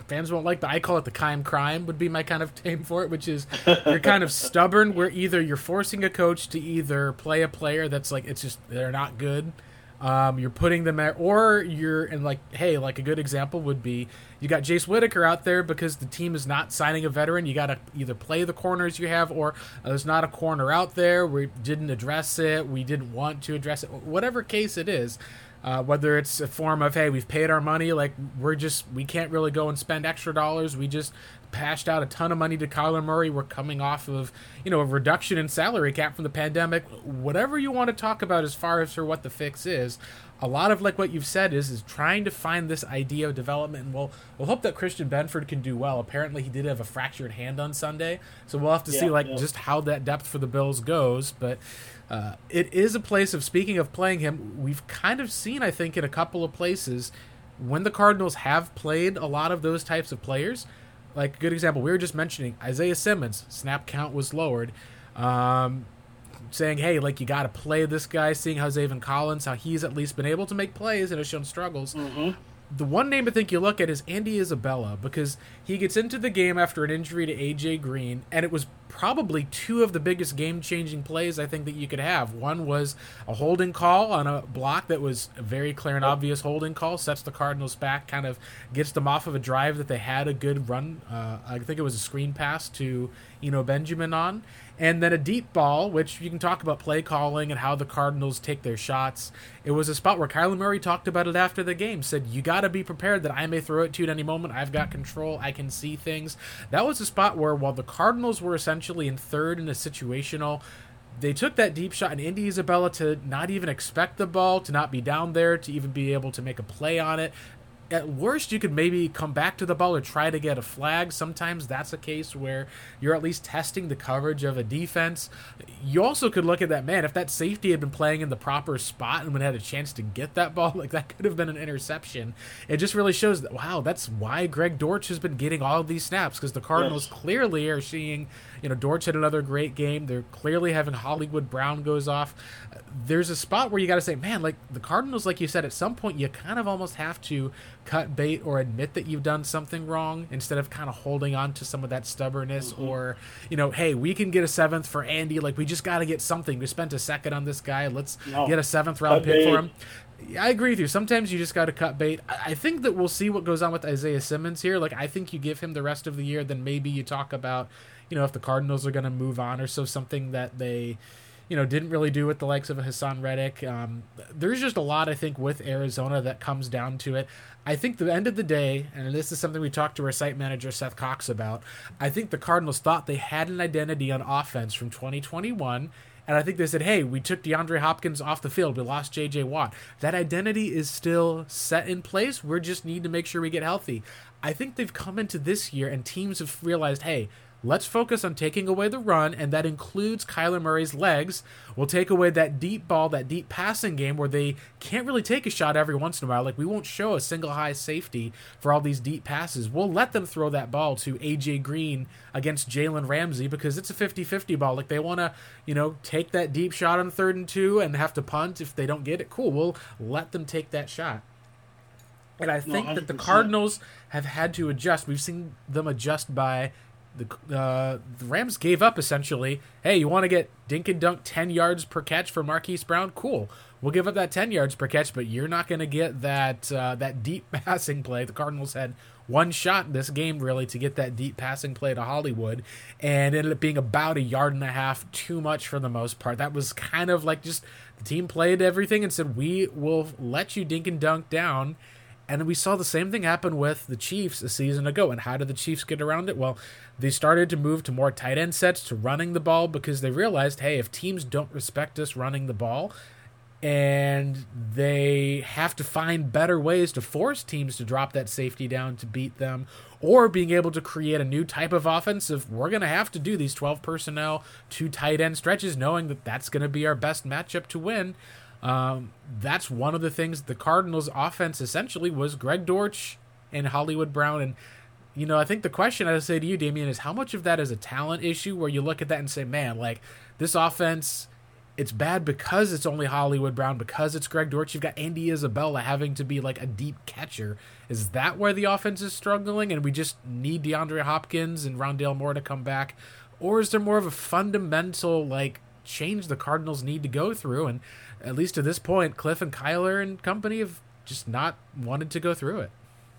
fans won't like, but I call it the Keim crime would be my kind of name for it, which is you're kind of stubborn where either you're forcing a coach to either play a player that's like, it's just, they're not good. Um, you're putting them at, or you're, and like, hey, like a good example would be you got Jace Whitaker out there because the team is not signing a veteran. You got to either play the corners you have, or uh, there's not a corner out there. We didn't address it. We didn't want to address it. Whatever case it is, uh, whether it's a form of, hey, we've paid our money, like we're just, we can't really go and spend extra dollars. We just passed out a ton of money to Kyler Murray. We're coming off of, you know, a reduction in salary cap from the pandemic. Whatever you want to talk about as far as for what the fix is, a lot of like what you've said is is trying to find this idea of development, and we'll we'll hope that Christian Benford can do well. Apparently he did have a fractured hand on Sunday, so we'll have to yeah, see like yeah. just how that depth for the Bills goes. But uh, it is a place of, speaking of playing him, we've kind of seen, I think, in a couple of places when the Cardinals have played a lot of those types of players. Like, a good example, we were just mentioning Isaiah Simmons, snap count was lowered. Um, saying, hey, like, you got to play this guy, seeing how Zaven Collins, how he's at least been able to make plays and has shown struggles. Mm-hmm. The one name I think you look at is Andy Isabella, because he gets into the game after an injury to A J Green, and it was probably two of the biggest game-changing plays I think that you could have. One was a holding call on a block that was a very clear and obvious holding call, sets the Cardinals back, kind of gets them off of a drive that they had a good run. Uh, I think it was a screen pass to Eno Benjamin on. And then a deep ball, which you can talk about play calling and how the Cardinals take their shots. It was a spot where Kyler Murray talked about it after the game, said, you got to be prepared that I may throw it to you at any moment. I've got control. I can see things. That was a spot where, while the Cardinals were essentially in third in a situational, they took that deep shot, and Andy Isabella, to not even expect the ball, to not be down there, to even be able to make a play on it. At worst, you could maybe come back to the ball or try to get a flag. Sometimes that's a case where you're at least testing the coverage of a defense. You also could look at that, man, if that safety had been playing in the proper spot and would have had a chance to get that ball, like that could have been an interception. It just really shows that, wow, that's why Greg Dortch has been getting all of these snaps, because the Cardinals yes. clearly are seeing, you know, Dortch had another great game. They're clearly having Hollywood Brown goes off. There's a spot where you got to say, man, like the Cardinals, like you said, at some point you kind of almost have to cut bait or admit that you've done something wrong instead of kind of holding on to some of that stubbornness. Mm-hmm. Or, you know, hey, we can get a seventh for Andy. Like, we just got to get something. We spent a second on this guy. Let's no. get a seventh round cut pick bait. for him. I agree with you. Sometimes you just got to cut bait. I think that we'll see what goes on with Isaiah Simmons here. Like, I think you give him the rest of the year, then maybe you talk about, you know, if the Cardinals are going to move on or so, something that they, you know, didn't really do with the likes of a Hassan Reddick. Um, there's just a lot, I think, with Arizona that comes down to it. I think the end of the day, and this is something we talked to our site manager, Seth Cox, about, I think the Cardinals thought they had an identity on offense from twenty twenty-one, and I think they said, hey, we took DeAndre Hopkins off the field. We lost J J Watt. That identity is still set in place. We just need to make sure we get healthy. I think they've come into this year, and teams have realized, hey, let's focus on taking away the run, and that includes Kyler Murray's legs. We'll take away that deep ball, that deep passing game where they can't really take a shot every once in a while. Like, we won't show a single high safety for all these deep passes. We'll let them throw that ball to A J Green against Jalen Ramsey because it's a fifty-fifty ball. Like, they want to, you know, take that deep shot on third and two and have to punt if they don't get it. Cool, we'll let them take that shot. And I think no, that the Cardinals have had to adjust. We've seen them adjust by... The, uh, the Rams gave up, essentially. Hey, you want to get dink and dunk ten yards per catch for Marquise Brown? Cool. We'll give up that ten yards per catch, but you're not going to get that uh, that deep passing play. The Cardinals had one shot in this game, really, to get that deep passing play to Hollywood, and it ended up being about a yard and a half too much for the most part. That was kind of like just the team played everything and said, we will let you dink and dunk down. And we saw the same thing happen with the Chiefs a season ago. And how did the Chiefs get around it? Well, they started to move to more tight end sets, to running the ball, because they realized, hey, if teams don't respect us running the ball, and they have to find better ways to force teams to drop that safety down to beat them, or being able to create a new type of offense of, we're going to have to do these twelve personnel, two tight end stretches, knowing that that's going to be our best matchup to win. Um, that's one of the things. The Cardinals' offense essentially was Greg Dortch and Hollywood Brown. And, you know, I think the question I would say to you, Damien, is how much of that is a talent issue where you look at that and say, man, like, this offense it's bad because it's only Hollywood Brown, because it's Greg Dortch. You've got Andy Isabella having to be like a deep catcher. Is that where the offense is struggling and we just need DeAndre Hopkins and Rondale Moore to come back? Or is there more of a fundamental like change the Cardinals need to go through? And at least to this point, Cliff and Kyler and company have just not wanted to go through it.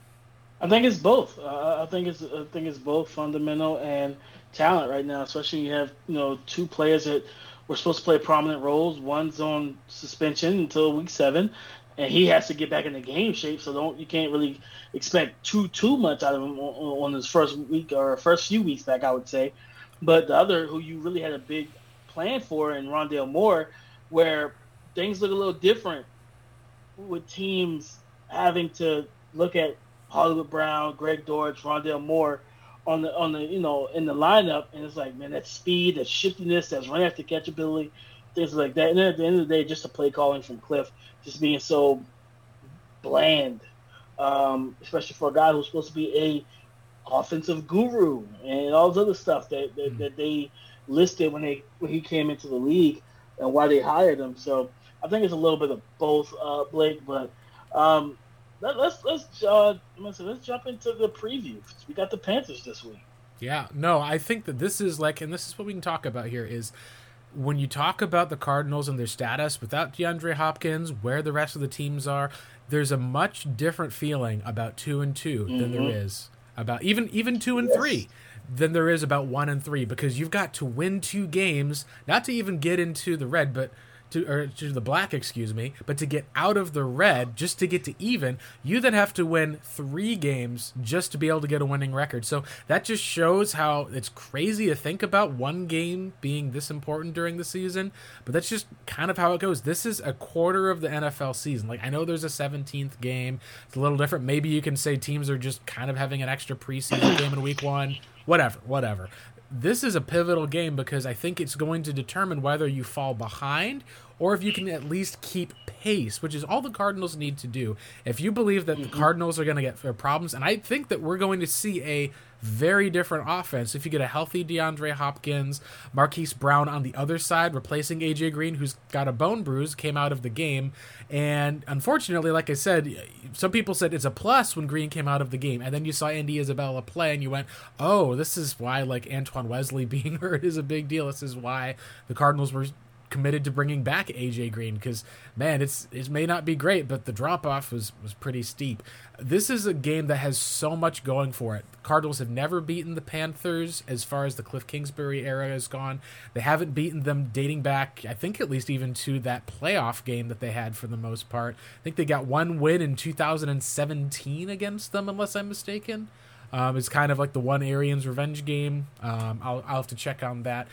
I think it's both. Uh, I think it's I think it's both fundamental and talent right now. Especially you have you know two players that were supposed to play prominent roles. One's on suspension until week seven, and he has to get back into game shape. So don't you can't really expect too too much out of him on, on his first week or first few weeks back, I would say. But the other who you really had a big plan for in Rondale Moore, where things look a little different with teams having to look at Hollywood Brown, Greg Dortch, Rondale Moore on the on the you know in the lineup, and it's like, man, that speed, that shiftiness, that's run after catch ability, things like that. And then at the end of the day, just the play calling from Cliff just being so bland, um, especially for a guy who's supposed to be a offensive guru and all this other stuff that that, that they listed when they when he came into the league and why they hired him. So I think it's a little bit of both, uh, Blake, but. Um, Let, let's let's uh, listen, let's jump into the preview. We got the Panthers this week. Yeah, no, I think that this is like, and this is what we can talk about here is when you talk about the Cardinals and their status without DeAndre Hopkins, where the rest of the teams are, there's a much different feeling about two and two mm-hmm. than there is about even even two and yes. three than there is about one and three, because you've got to win two games, not to even get into the red, but. To, or to the black, excuse me, but to get out of the red, just to get to even, you then have to win three games just to be able to get a winning record. So that just shows how it's crazy to think about one game being this important during the season, but that's just kind of how it goes. This is a quarter of the N F L season. Like, I know there's a seventeenth game. It's a little different. Maybe you can say teams are just kind of having an extra preseason game in week one. Whatever, whatever. This is a pivotal game because I think it's going to determine whether you fall behind or if you can at least keep pace, which is all the Cardinals need to do. If you believe that the Cardinals are going to get their problems, and I think that we're going to see a very different offense if you get a healthy DeAndre Hopkins, Marquise Brown on the other side, replacing A J Green, who's got a bone bruise, came out of the game. And unfortunately, like I said, some people said it's a plus when Green came out of the game. And then you saw Andy Isabella play and you went, oh, this is why like Antoine Wesley being hurt is a big deal. This is why the Cardinals were committed to bringing back A J Green, because man, it's it may not be great, but the drop off was was pretty steep. This is a game that has so much going for it. The Cardinals have never beaten the Panthers as far as the Cliff Kingsbury era has gone. They haven't beaten them dating back, I think, at least even to that playoff game that they had for the most part. I think they got one win in two thousand seventeen against them, unless I'm mistaken. Um, it's kind of like the one Arians revenge game. Um, I'll I'll have to check on that.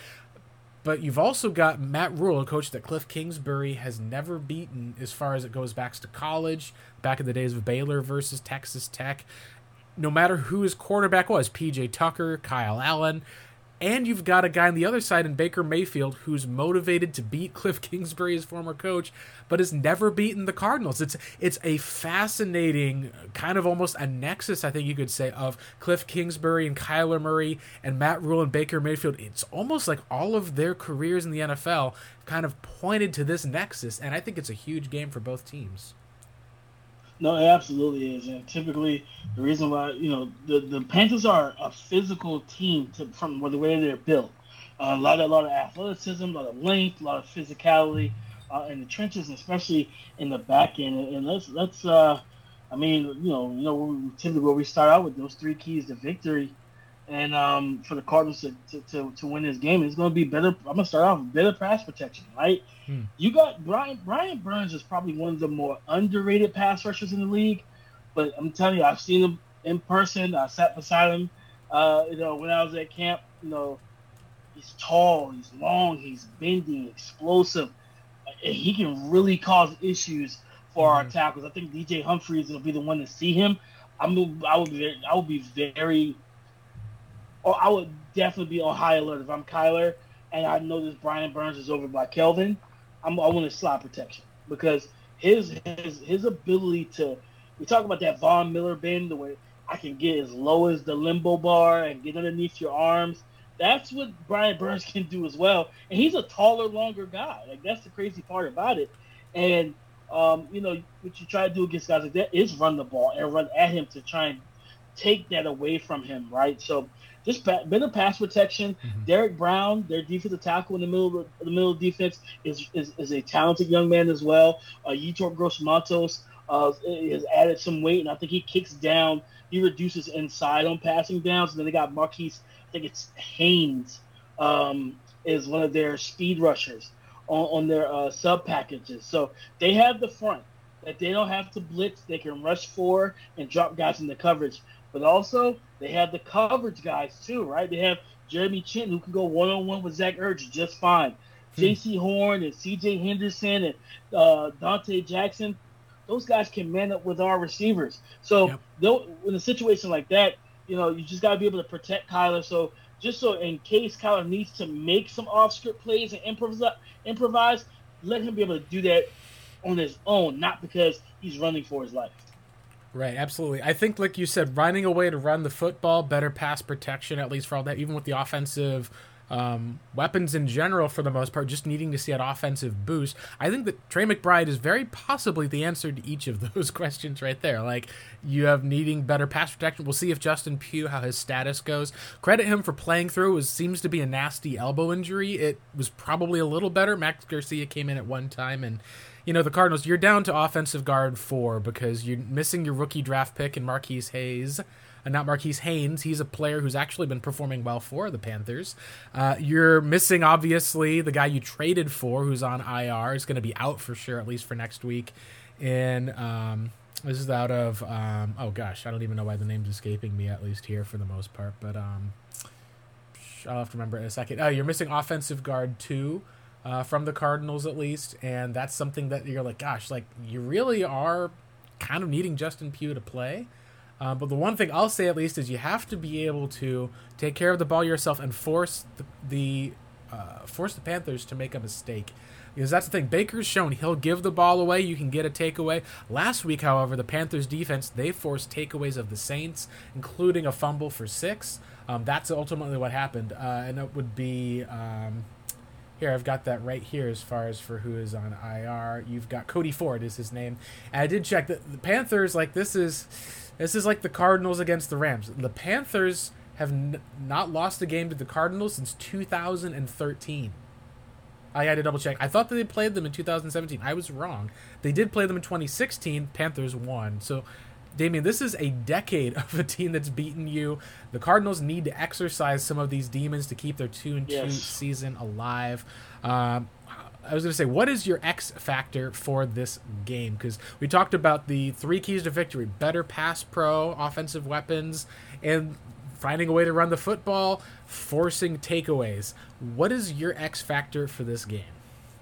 But you've also got Matt Rule, a coach that Cliff Kingsbury has never beaten as far as it goes back to college, back in the days of Baylor versus Texas Tech. No matter who his quarterback was, P J Tucker, Kyle Allen, and you've got a guy on the other side in Baker Mayfield who's motivated to beat Cliff Kingsbury, his former coach, but has never beaten the Cardinals. It's it's a fascinating, kind of almost a nexus, I think you could say, of Cliff Kingsbury and Kyler Murray and Matt Rule and Baker Mayfield. It's almost like all of their careers in the N F L kind of pointed to this nexus, and I think it's a huge game for both teams. No, it absolutely is, and typically the reason why you know the, the Panthers are a physical team to, from the way they're built. Uh, a lot of a lot of athleticism, a lot of length, a lot of physicality uh, in the trenches, and especially in the back end. And, and let's let's uh, I mean you know you know we, typically where we start out with those three keys to victory, and um, for the Cardinals to, to, to, to win this game, it's going to be better. I'm going to start off with better pass protection, right? Hmm. You got Brian Brian Burns is probably one of the more underrated pass rushers in the league, but I'm telling you, I've seen him in person. I sat beside him, uh, you know, when I was at camp. You know, he's tall, he's long, he's bendy, explosive. And he can really cause issues for mm-hmm. our tackles. I think D J Humphries will be the one to see him. I'm I would be I would be very, or I would definitely be on high alert if I'm Kyler and I know this Brian Burns is over by Kelvin. I'm I want his slot protection because his his his ability to, we talk about that Von Miller bend, the way I can get as low as the limbo bar and get underneath your arms. That's what Brian Burns can do as well. And he's a taller, longer guy. Like, that's the crazy part about it. And, um, you know, what you try to do against guys like that is run the ball and run at him to try and take that away from him, right? So just better pass protection. Mm-hmm. Derek Brown, their defensive tackle in the middle of the, the middle of defense, is, is is a talented young man as well. Uh, Yetur Gross-Matos uh, has added some weight, and I think he kicks down. He reduces inside on passing downs. And then they got Marquise, I think it's Haynes, um, is one of their speed rushers on, on their uh, sub packages. So they have the front that they don't have to blitz. They can rush for and drop guys in the coverage. But also, they have the coverage guys too, right? They have Jeremy Chinton, who can go one-on-one with Zach Ertz just fine. Hmm. J C Horn and C J Henderson and uh, Dante Jackson, those guys can man up with our receivers. So yep. in a situation like that, you know, you just got to be able to protect Kyler. So just so in case Kyler needs to make some off-script plays and improvise, improvise, let him be able to do that on his own, not because he's running for his life. Right, absolutely. I think, like you said, finding a way to run the football, better pass protection, at least for all that, even with the offensive um, weapons in general, for the most part, just needing to see an offensive boost. I think that Trey McBride is very possibly the answer to each of those questions right there. Like, you have needing better pass protection. We'll see if Justin Pugh, how his status goes. Credit him for playing through. It seems to be a nasty elbow injury. It was probably a little better. Max Garcia came in at one time, and you know, the Cardinals, you're down to offensive guard four because you're missing your rookie draft pick in Marquise Hayes, and not Marquise Haynes. He's a player who's actually been performing well for the Panthers. Uh, you're missing, obviously, the guy you traded for, who's on I R. Is going to be out for sure, at least for next week. And um, this is out of, um, oh gosh, I don't even know why the name's escaping me, at least here for the most part. But um, I'll have to remember in a second. Oh, you're missing offensive guard two. Uh, from the Cardinals, at least, and that's something that you're like, gosh, like, you really are kind of needing Justin Pugh to play. Uh, but the one thing I'll say, at least, is you have to be able to take care of the ball yourself and force the, the uh, force the Panthers to make a mistake. Because that's the thing. Baker's shown he'll give the ball away. You can get a takeaway. Last week, however, the Panthers' defense, they forced takeaways of the Saints, including a fumble for six. Um, that's ultimately what happened, uh, and it would be... Um, Here, I've got that right here as far as for who is on I R. You've got Cody Ford is his name. And I did check that the Panthers, like, this is this is like the Cardinals against the Rams. The Panthers have n- not lost a game to the Cardinals since two thousand thirteen. I had to double check. I thought that they played them in two thousand seventeen. I was wrong. They did play them in twenty sixteen. Panthers won. So, Damien, this is a decade of a team that's beaten you. The Cardinals need to exercise some of these demons to keep their two and two yes. season alive. Um, I was going to say, what is your X factor for this game? Because we talked about the three keys to victory: better pass pro, offensive weapons, and finding a way to run the football, forcing takeaways. What is your X factor for this game?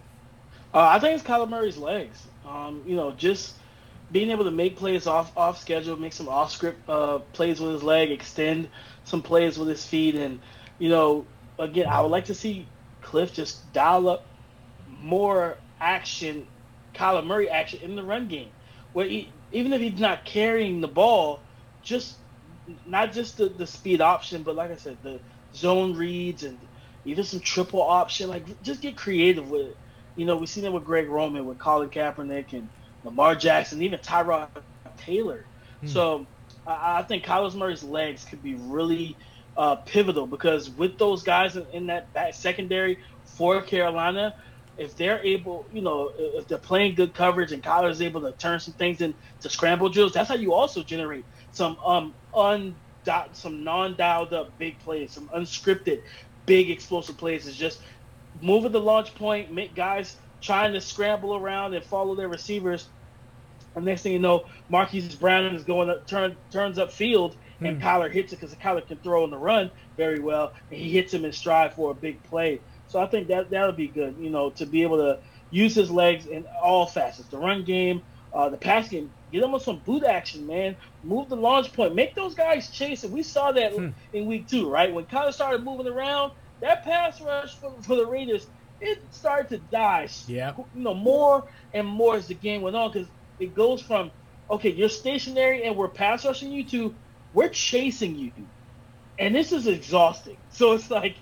Uh, I think it's Kyler Murray's legs. Um, you know, just being able to make plays off off schedule, make some off script uh, plays with his leg, extend some plays with his feet, and you know, again, I would like to see Cliff just dial up more action, Kyler Murray action in the run game, where he, even if he's not carrying the ball, just not just the, the speed option, but like I said, the zone reads and even some triple option, like just get creative with it. You know, we've seen it with Greg Roman, with Colin Kaepernick, and Lamar Jackson, even Tyrod Taylor. Hmm. So I, I think Kyler Murray's legs could be really uh, pivotal because with those guys in, in that, that secondary for Carolina, if they're able, you know, if they're playing good coverage and Kyler's able to turn some things into scramble drills, that's how you also generate some um un some non-dialed up big plays, some unscripted big explosive plays. Is just moving the launch point, make guys trying to scramble around and follow their receivers. And next thing you know, Marquise Brown is going up, turn, turns up field, and hmm. Kyler hits it because Kyler can throw on the run very well, and he hits him in stride for a big play. So I think that that'll be good, you know, to be able to use his legs in all facets, the run game, uh, the pass game. Get him on some boot action, man. Move the launch point. Make those guys chase it. We saw that hmm. in week two, right? When Kyler started moving around, that pass rush for, for the Raiders, it started to die. Yeah. You know, more and more as the game went on because it goes from, okay, you're stationary and we're pass rushing you to we're chasing you. And this is exhausting. So it's like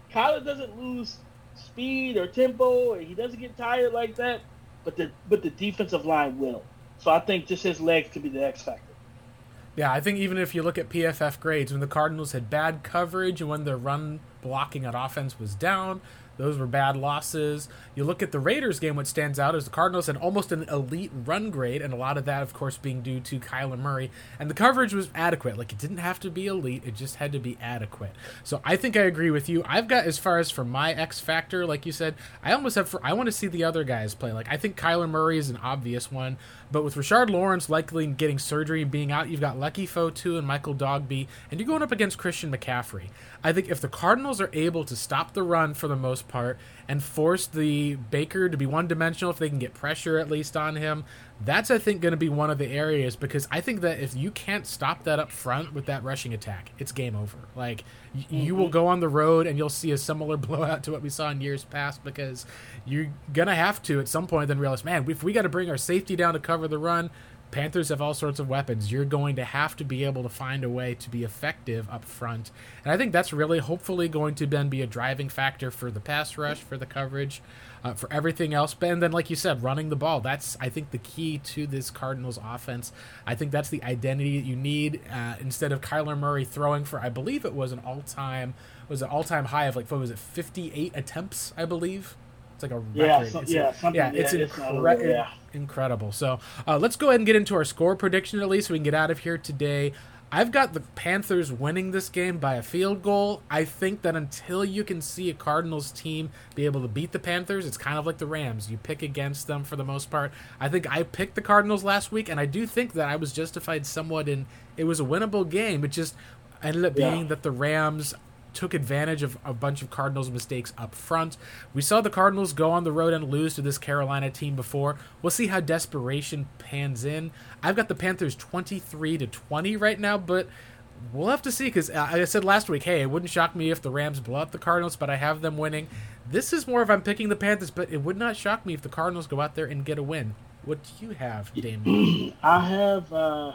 Kyler doesn't lose speed or tempo, and he doesn't get tired like that, but the but the defensive line will. So I think just his legs could be the X factor. Yeah, I think even if you look at P F F grades, when the Cardinals had bad coverage and when their run blocking on offense was down, those were bad losses. You look at the Raiders game, what stands out is the Cardinals had almost an elite run grade, and a lot of that, of course, being due to Kyler Murray. And the coverage was adequate. Like, it didn't have to be elite. It just had to be adequate. So I think I agree with you. I've got, as far as for my X factor, like you said, I almost have for, I want to see the other guys play. Like, I think Kyler Murray is an obvious one. But with Rashard Lawrence likely getting surgery and being out, you've got Lucky Fotu and Michael Dogby, and you're going up against Christian McCaffrey. I think if the Cardinals are able to stop the run for the most part and force the Baker to be one-dimensional, if they can get pressure at least on him, that's, I think, going to be one of the areas, because I think that if you can't stop that up front with that rushing attack, it's game over. Like, y- mm-hmm. you will go on the road and you'll see a similar blowout to what we saw in years past, because you're going to have to at some point then realize, man, if we got to bring our safety down to cover the run, Panthers have all sorts of weapons. You're going to have to be able to find a way to be effective up front. And I think that's really hopefully going to then be a driving factor for the pass rush, for the coverage, uh, for everything else. And then, like you said, running the ball. That's, I think, the key to this Cardinals offense. I think that's the identity that you need uh, instead of Kyler Murray throwing for, I believe it was an all-time, was an all-time high of, like, what was it, fifty-eight attempts, I believe? It's like a record. Yeah, so, it's yeah, a, yeah, it's, yeah, incre- it's yeah. incredible. So uh, let's go ahead and get into our score prediction at least so we can get out of here today. I've got the Panthers winning this game by a field goal. I think that until you can see a Cardinals team be able to beat the Panthers, it's kind of like the Rams. You pick against them for the most part. I think I picked the Cardinals last week, and I do think that I was justified somewhat in it was a winnable game. It just ended up being yeah. that the Rams took advantage of a bunch of Cardinals mistakes up front. We saw the Cardinals go on the road and lose to this Carolina team before. We'll see how desperation pans in. I've got the Panthers twenty-three to twenty right now, but we'll have to see, because uh, I said last week, hey, it wouldn't shock me if the Rams blow out the Cardinals, but I have them winning. This is more if I'm picking the Panthers, but it would not shock me if the Cardinals go out there and get a win. What do you have, Damien? I have uh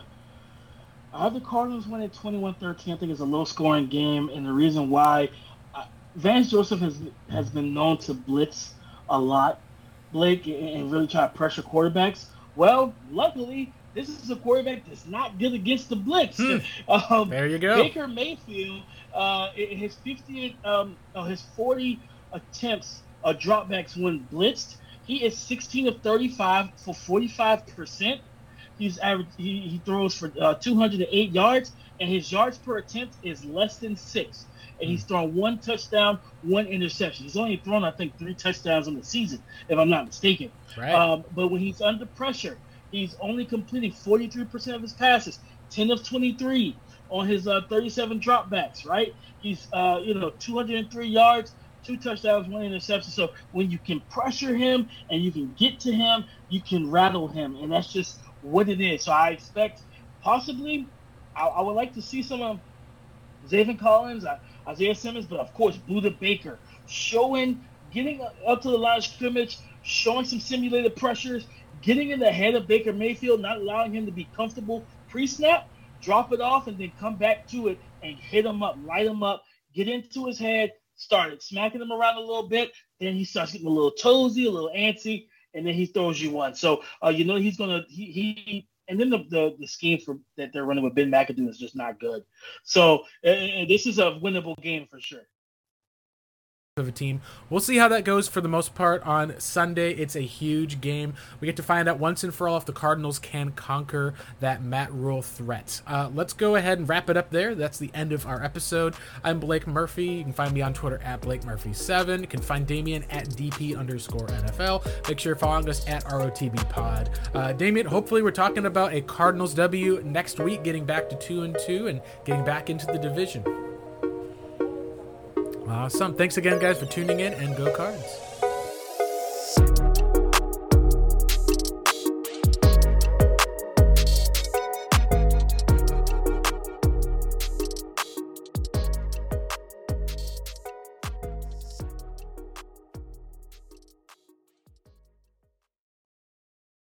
I have the Cardinals winning twenty-one thirteen. I think it's a low-scoring game, and the reason why, uh, Vance Joseph has has been known to blitz a lot, Blake, and, and really try to pressure quarterbacks. Well, luckily, this is a quarterback that's not good against the blitz. Hmm. Um, there you go. Baker Mayfield, uh, his fifty, um, oh, his forty attempts, uh, dropbacks when blitzed, he is sixteen of thirty-five for forty-five percent. He's average. He, he throws for uh, two hundred eight yards, and his yards per attempt is less than six. And he's thrown one touchdown, one interception. He's only thrown, I think, three touchdowns in the season, if I'm not mistaken. Right. Um, but when he's under pressure, he's only completing forty-three percent of his passes, ten of twenty-three on his uh, thirty-seven dropbacks. Right. He's uh, you know two hundred three yards, two touchdowns, one interception. So when you can pressure him and you can get to him, you can rattle him, and that's just what it is. So I expect possibly, I, I would like to see some of Zaven Collins, uh, Isaiah Simmons, but of course Buda Baker showing, getting up to the line of scrimmage, showing some simulated pressures, getting in the head of Baker Mayfield, not allowing him to be comfortable pre-snap, drop it off, and then come back to it and hit him up, light him up, get into his head, started smacking him around a little bit, then he starts getting a little toesy, a little antsy, and then he throws you one. So, uh, you know, he's going to he, – he, and then the, the, the scheme for that they're running with Ben McAdoo is just not good. So, uh, this is a winnable game for sure. Of a team. We'll see how that goes for the most part on Sunday. It's a huge game. We get to find out once and for all if the Cardinals can conquer that Matt Rule threat. Uh, let's go ahead and wrap it up there. That's the end of our episode. I'm Blake Murphy. You can find me on Twitter at Blake Murphy seven. You can find Damien at DP underscore NFL. Make sure you're following us at R O T B Pod. Uh, Damien, hopefully we're talking about a Cardinals W next week, getting back to two and two and getting back into the division. Awesome. Thanks again, guys, for tuning in, and go Cards.